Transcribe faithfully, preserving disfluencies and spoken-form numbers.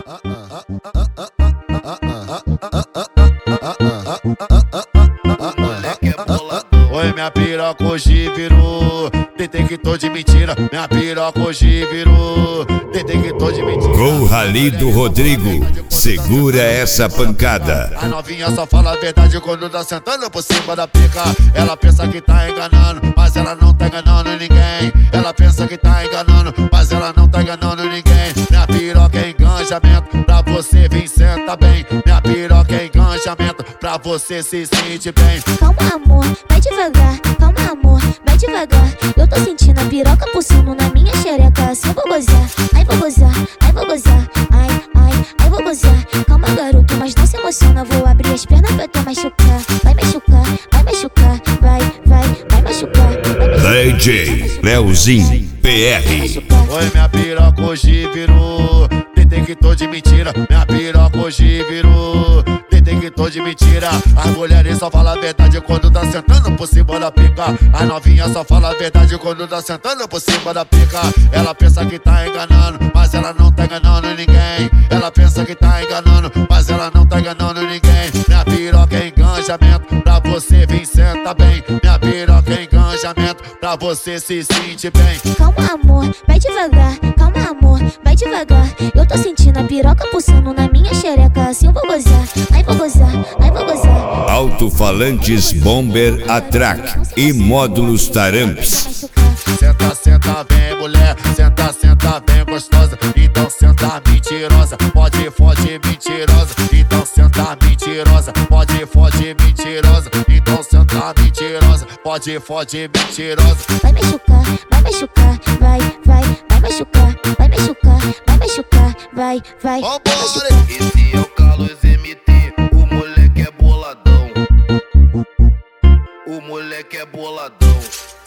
Oi, minha piroca hoje virou detector de mentira. Minha piroca hoje virou detector de mentira. Com Ralido Rodrigo, segura essa pancada. A novinha só fala a verdade quando tá sentando por cima da pica. Ela pensa que tá enganando, mas ela não tá enganando ninguém. Ela pensa que tá enganando, mas ela não tá enganando ninguém. Minha piroca é enganjamento, pra você vir senta bem. Minha piroca é enganjamento, pra você se sentir bem. Calma, amor, vai devagar. Calma, amor, vai devagar. Eu tô sentindo a piroca pulsando na minha xereca. Assim eu vou gozar, ai vou gozar, ai vou gozar. Ai, ai, ai vou gozar. Calma, garoto, mas não se emociona. Vou abrir as pernas pra tu machucar. Vai machucar, vai machucar. Vai, vai, vai machucar, vai machucar. D J Leozinho P R. Oi, minha piroca hoje virou detector de mentira. Minha piroca hoje virou detector de mentira. As mulheres só falam a verdade quando tá sentando por cima da pica. A novinha só fala a verdade quando tá sentando por cima da pica. Ela pensa que tá enganando, mas ela não tá enganando ninguém. Ela pensa que tá enganando, mas ela não tá enganando ninguém. Minha piroca é enganjamento, pra você vir senta bem. Minha piroca é enganjamento, pra você se sentir bem. Calma, amor, vai devagar. Calma, amor, vai devagar. Eu tô sentindo a piroca pulsando na minha xereca. Assim eu vou gozar, ai vou gozar, ai vou gozar. Alto-falantes Bomber Atrac e módulos Taramps. Senta, senta bem, mulher. Senta, senta bem, gostosa. Então senta mentirosa. Pode, fode, mentirosa. Então senta mentirosa. Pode, fode, mentirosa. Então senta mentirosa. Pode, fode, mentirosa. Vai machucar, vai machucar. Vai, vai, vai machucar. Vai machucar, vai machucar. Vai, vai, vai machucar. Esse é o Carlos M T. O moleque é boladão. O moleque é boladão.